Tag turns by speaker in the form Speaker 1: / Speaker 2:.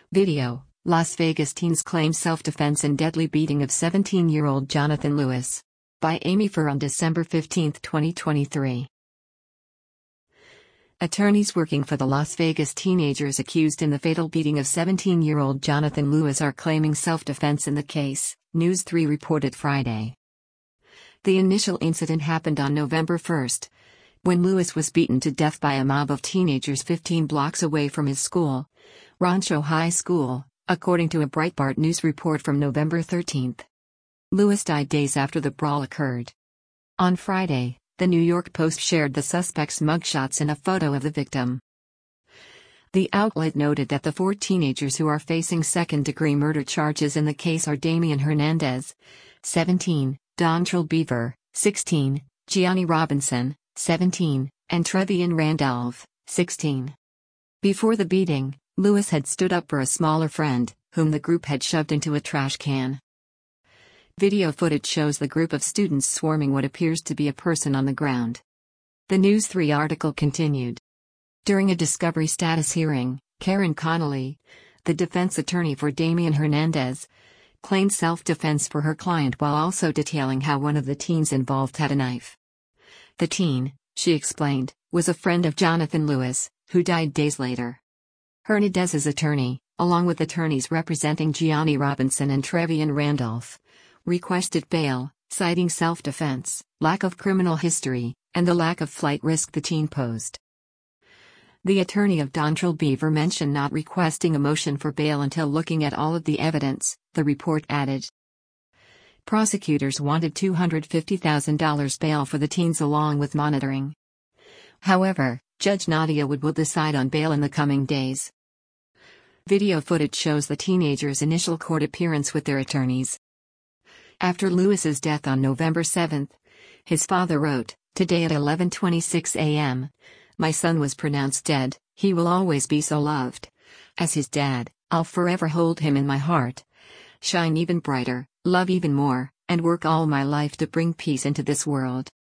Speaker 1: Video: Las Vegas teens claim self-defense in deadly beating of 17-year-old Jonathan Lewis. By Amy Furr on December 15, 2023. Attorneys working for the Las Vegas teenagers accused in the fatal beating of 17-year-old Jonathan Lewis are claiming self-defense in the case, News 3 reported Friday. The initial incident happened on November 1, when Lewis was beaten to death by a mob of teenagers 15 blocks away from his school, Rancho High School, according to a Breitbart News report from November 13. Lewis died days after the brawl occurred. On Friday, the New York Post shared the suspect's mugshots and a photo of the victim. The outlet noted that the 4 teenagers who are facing second-degree murder charges in the case are Damian Hernandez, 17, Dontrell Beaver, 16, Gianni Robinson, 17, and Trevian Randolph, 16. Before the beating, Lewis had stood up for a smaller friend, whom the group had shoved into a trash can. Video footage shows the group of students swarming what appears to be a person on the ground. The News 3 article continued. During a discovery status hearing, Karen Connolly, the defense attorney for Damian Hernandez, claimed self-defense for her client while also detailing how one of the teens involved had a knife. The teen, she explained, was a friend of Jonathan Lewis, who died days later. Hernandez's attorney, along with attorneys representing Gianni Robinson and Trevian Randolph, requested bail, citing self-defense, lack of criminal history, and the lack of flight risk the teen posed. The attorney of Dontrell Beaver mentioned not requesting a motion for bail until looking at all of the evidence, the report added. Prosecutors wanted $250,000 bail for the teens along with monitoring. However, Judge Nadia Wood will decide on bail in the coming days. Video footage shows the teenagers' initial court appearance with their attorneys. After Lewis's death on November 7, his father wrote, "Today at 11:26 a.m., my son was pronounced dead. He will always be so loved. As his dad, I'll forever hold him in my heart. Shine even brighter, love even more, and work all my life to bring peace into this world."